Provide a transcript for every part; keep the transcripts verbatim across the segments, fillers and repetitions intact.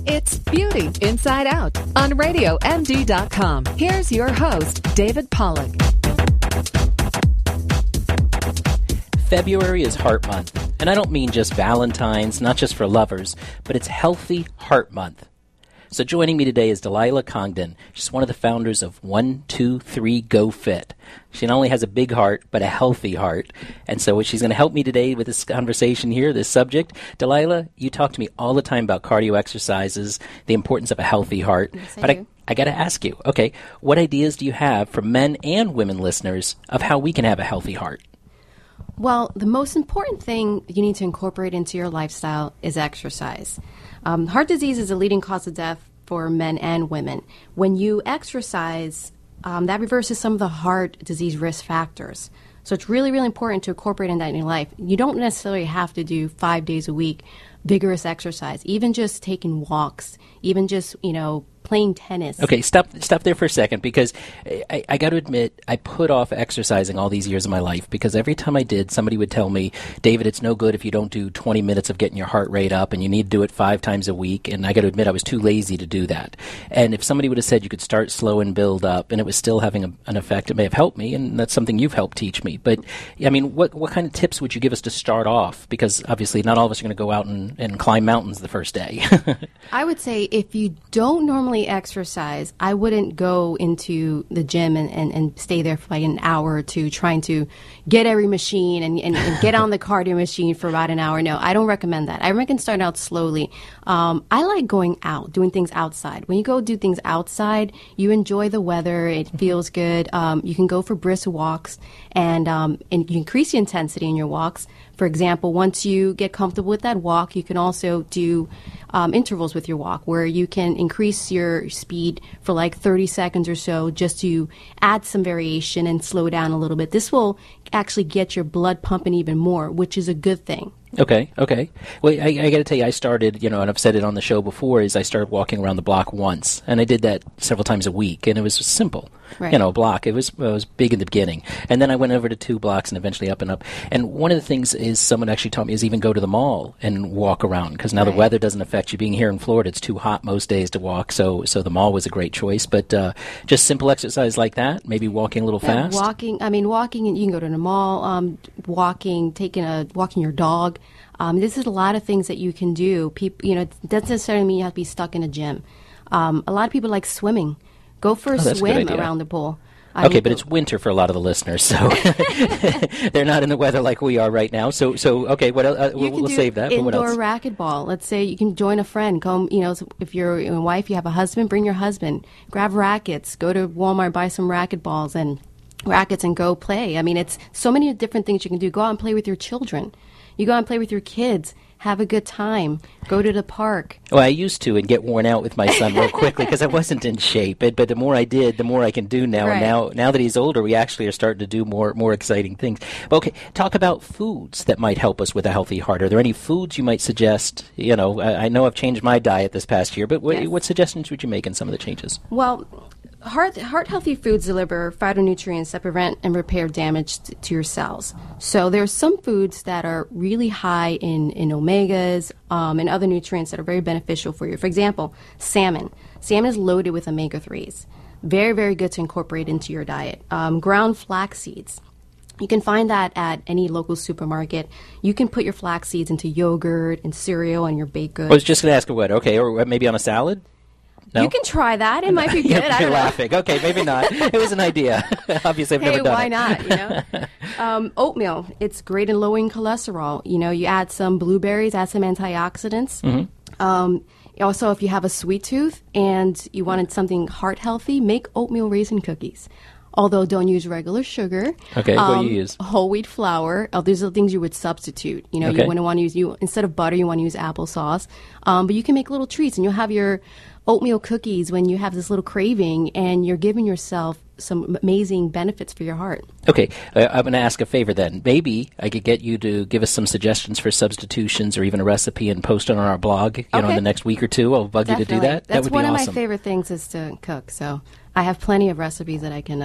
It's Beauty Inside Out on radio m d dot com. Here's your host, David Pollack. February is Heart Month, and I don't mean just Valentine's, not just for lovers, but it's Healthy Heart Month. So joining me today is Delilah Congdon. She's one of the founders of one two three Go Fit. She not only has a big heart, but a healthy heart. And so she's going to help me today with this conversation here, this subject. Delilah, you talk to me all the time about cardio exercises, the importance of a healthy heart. Yes, I but do. I, I got to ask you, okay, what ideas do you have for men and women listeners of how we can have a healthy heart? Well, the most important thing you need to incorporate into your lifestyle is exercise. Um, heart disease is a leading cause of death for men and women. When you exercise, um, that reverses some of the heart disease risk factors. So it's really, really important to incorporate in that in your life. You don't necessarily have to do five days a week vigorous exercise. Even just taking walks, even just, you know, playing tennis. Okay, stop stop there for a second, because I, I got to admit, I put off exercising all these years of my life, because every time I did, somebody would tell me, David, it's no good if you don't do twenty minutes of getting your heart rate up, and you need to do it five times a week, and I got to admit, I was too lazy to do that. And if somebody would have said you could start slow and build up, and it was still having a, an effect, it may have helped me, and that's something you've helped teach me. But, I mean, what what kind of tips would you give us to start off? Because, obviously, not all of us are going to go out and, and climb mountains the first day. I would say if you don't normally exercise, I wouldn't go into the gym and, and, and stay there for like an hour or two trying to get every machine and, and, and get on the cardio machine for about an hour. No, I don't recommend that. I recommend starting out slowly. Um, I like going out, doing things outside. When you go do things outside, you enjoy the weather. It feels good. Um, you can go for brisk walks, and, um, and you increase the intensity in your walks. For example, once you get comfortable with that walk, you can also do um, intervals with your walk where you can increase your speed for like thirty seconds or so just to add some variation and slow down a little bit. This will actually get your blood pumping even more, which is a good thing. Okay, okay. Well, I, I got to tell you, I started, you know, and I've said it on the show before, is I started walking around the block once, and I did that several times a week, and it was simple. Right. You know, a block. It was it was big in the beginning, and then I went over to two blocks, and eventually up and up. And one of the things is someone actually taught me is even go to the mall and walk around, because now Right. the weather doesn't affect you. Being here in Florida, it's too hot most days to walk, so so the mall was a great choice. But uh, just simple exercise like that, maybe walking a little Yeah, fast. walking. I mean, walking. You can go to the mall. Um, walking, taking a walking your dog. Um, this is a lot of things that you can do. People, you know, it doesn't necessarily mean you have to be stuck in a gym. Um, a lot of people like swimming. Go for a Oh, that's a good swim idea. around the pool. I Okay, mean, but it's winter for a lot of the listeners, so they're not in the weather like we are right now. So, so okay, what else? Uh, You we'll can we'll do save that. But what indoor else? racquetball. Let's say you can join a friend. Come, you know, if you're a wife, you have a husband, bring your husband. Grab rackets. Go to Walmart, buy some racquetballs and rackets, and go play. I mean, it's so many different things you can do. Go out and play with your children. You go out and play with your kids. Have a good time. Go to the park. Well, I used to and get worn out with my son real quickly because I wasn't in shape. But, but the more I did, the more I can do now. Right. And now, now that he's older, we actually are starting to do more more exciting things. But okay, talk about foods that might help us with a healthy heart. Are there any foods you might suggest? You know, I, I know I've changed my diet this past year, but what, Yes. what suggestions would you make in some of the changes? Well, heart heart healthy foods deliver phytonutrients that prevent and repair damage t- to your cells. So there's some foods that are really high in, in omegas um, and other nutrients that are very beneficial for you. For example, salmon. Salmon is loaded with omega threes. Very, very good to incorporate into your diet. Um, ground flax seeds. You can find that at any local supermarket. You can put your flax seeds into yogurt and cereal and your baked goods. I was just going to ask what, okay, or maybe on a salad? No? You can try that. It might be good. You're, I don't you're know. laughing. Okay, maybe not. It was an idea. Obviously, I've Hey, never done why it. not? You know, um, oatmeal. It's great in lowering cholesterol. You know, you add some blueberries, add some antioxidants. Mm-hmm. Um, also, if you have a sweet tooth and you wanted something heart healthy, make oatmeal raisin cookies. Although don't use regular sugar. Okay, what do you use? Whole wheat flour. Oh, these are the things you would substitute. You know, Okay. you wouldn't want to use you instead of butter, you want to use applesauce. Um, but you can make little treats, and you'll have your oatmeal cookies when you have this little craving, and you're giving yourself some amazing benefits for your heart. Okay, uh, I'm going to ask a favor then. Maybe I could get you to give us some suggestions for substitutions or even a recipe and post it on our blog, you know, in Okay. the next week or two. I'll bug you to do Definitely. that. That's that would one be of awesome. my favorite things is to cook. So I have plenty of recipes that I can uh,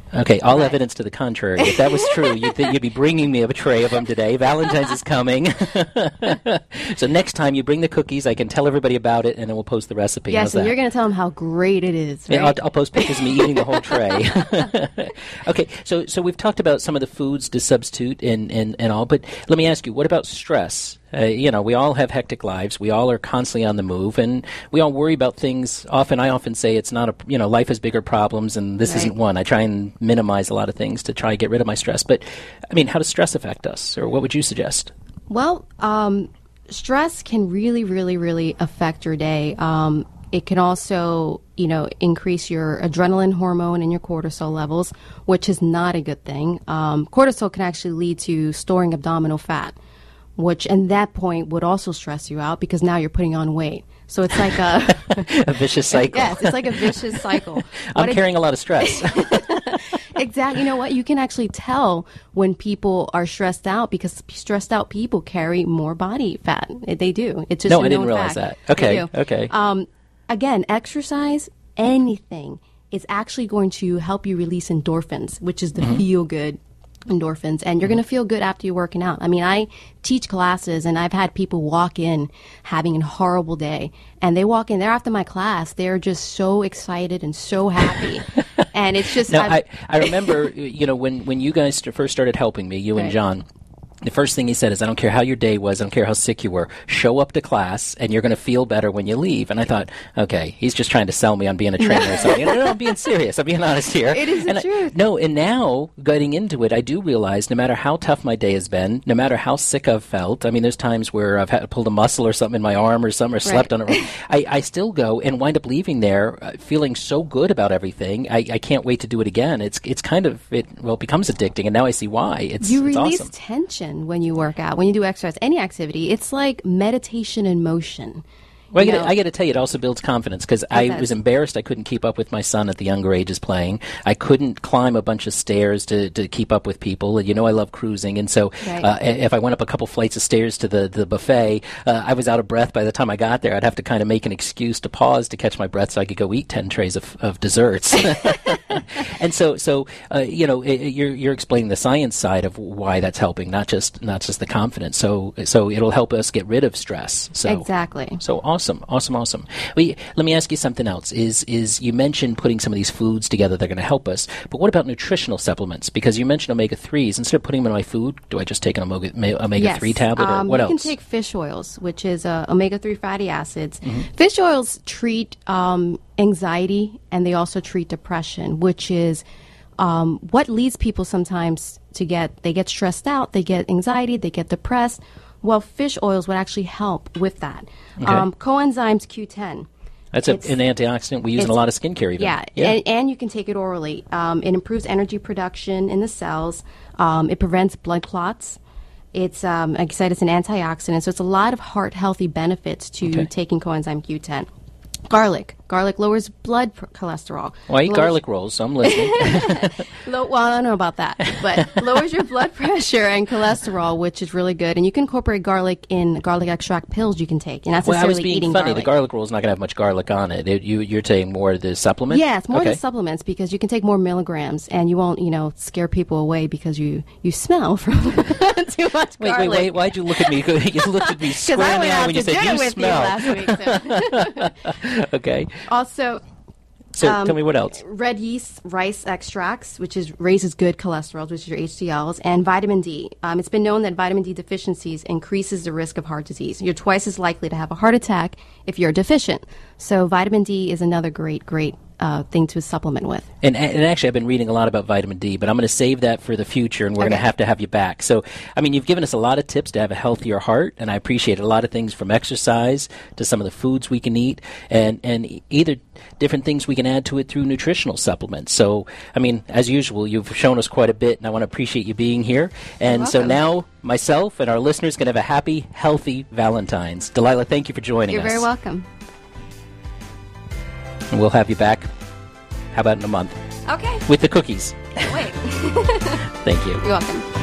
Okay, all Right. evidence to the contrary. If that was true, you'd, th- you'd be bringing me a tray of them today. Valentine's is coming. So next time you bring the cookies, I can tell everybody about it, and then we'll post the recipe. Yes, How's and that? you're going to tell them how great it is, right? Yeah, I'll, I'll post pictures of me eating the whole tray. Okay, so so we've talked about some of the foods to substitute and, and, and all, but let me ask you, what about stress? Uh, you know, we all have hectic lives. We all are constantly on the move, and we all worry about things. Often, I often say it's not a, you know, life has bigger problems, and this Right. isn't one. I try and minimize a lot of things to try and get rid of my stress. But, I mean, how does stress affect us, or what would you suggest? Well, um, stress can really, really, really affect your day. Um, it can also, you know, increase your adrenaline hormone and your cortisol levels, which is not a good thing. Um, cortisol can actually lead to storing abdominal fat, which at that point would also stress you out because now you're putting on weight. So it's like a A vicious cycle. yes, it's like a vicious cycle. I'm What it- carrying a lot of stress. Exactly. You know what? You can actually tell when people are stressed out because stressed out people carry more body fat. They do. It's just No, a I didn't known realize fact. that. Okay, They do. okay. Um, again, exercise, anything is actually going to help you release endorphins, which is the Mm-hmm. feel good endorphins, and you're going to feel good after you're working out. I mean, I teach classes, and I've had people walk in having a horrible day, and they walk in there after my class, they're just so excited and so happy, and it's just No, I've- I, I remember, you know, when, when you guys st- first started helping me, you and Right. John, the first thing he said is, I don't care how your day was, I don't care how sick you were, show up to class and you're going to feel better when you leave. And I thought, okay, he's just trying to sell me on being a trainer or something. No, no, I'm being serious. I'm being honest here. It is the and I- truth. no, and now, getting into it, I do realize no matter how tough my day has been, no matter how sick I've felt, I mean, there's times where I've had pulled a muscle or something in my arm or something or slept on it wrong, I, I still go and wind up leaving there uh, feeling so good about everything. I, I can't wait to do it again. It's it's kind of, it well, it becomes addicting, and now I see why. It's, You it's release awesome. tension when you work out, when you do exercise, any activity. It's like meditation in motion. Well, I You gotta, know? I got to tell you, it also builds confidence because I does. was embarrassed I couldn't keep up with my son at the younger ages playing. I couldn't climb a bunch of stairs to, to keep up with people. And you know I love cruising. And so Right. uh, if I went up a couple flights of stairs to the, the buffet, uh, I was out of breath by the time I got there. I'd have to kind of make an excuse to pause to catch my breath so I could go eat ten trays of, of desserts. And so, so uh, you know, i you're, you're explaining the science side of why that's helping, not just not just the confidence. So, so it'll help us get rid of stress. So Exactly. so awesome, awesome, awesome. Well, y- let me ask you something else. Is is you mentioned putting some of these foods together that are going to help us, but what about nutritional supplements? Because you mentioned omega threes. Instead of putting them in my food, do I just take an omega omega three Yes. tablet, or Um, what you else? can take fish oils, which is uh, omega three fatty acids. Mm-hmm. Fish oils treat um, anxiety, and they also treat depression, which is um, what leads people sometimes to get, they get stressed out, they get anxiety, they get depressed. Well, fish oils would actually help with that. Um, coenzymes Q ten. That's a, it's- an antioxidant we use in a it's- lot of skincare. Even. Yeah, And, and you can take it orally. Um, it improves energy production in the cells. Um, it prevents blood clots. It's, um, like I said, it's an antioxidant. So it's a lot of heart healthy benefits to Okay. taking coenzyme Q ten. Garlic. Garlic lowers blood pr- cholesterol. Well, I eat Lowers- garlic rolls, so I'm listening. Low, well, I don't know about that, but lowers your blood pressure and cholesterol, which is really good. And you can incorporate garlic in garlic extract pills you can take. You're not Well, I was necessarily being eating funny. garlic. The garlic roll is not going to have much garlic on it. it you, you're saying more the supplement? Yeah, it's more okay. the supplements because you can take more milligrams and you won't, you know, scare people away because you, you smell from too much Wait, garlic. wait, wait. Why'd you look at me? You looked at me Because I square in went the eye out when to you said, dinner you with smell. you last week. So. Okay. Also, So um, tell me what else. red yeast rice extracts, which is raises good cholesterol, which is your H D Ls, and vitamin D. Um, it's been known that vitamin D deficiencies increases the risk of heart disease. You're twice as likely to have a heart attack if you're deficient. So vitamin D is another great, great uh, thing to supplement with. And, and actually, I've been reading a lot about vitamin D, but I'm going to save that for the future, and we're going to Okay. have to have you back. So, I mean, you've given us a lot of tips to have a healthier heart, and I appreciate a lot of things from exercise to some of the foods we can eat, and, and either different things we can add to it through nutritional supplements. So, I mean, as usual, you've shown us quite a bit, and I want to appreciate you being here. And so welcome. now, myself and our listeners can have a happy, healthy Valentine's. Delilah, thank you for joining You're us. very welcome. And we'll have you back, how about in a month, Okay. with the cookies. Wait. Thank you. You're welcome.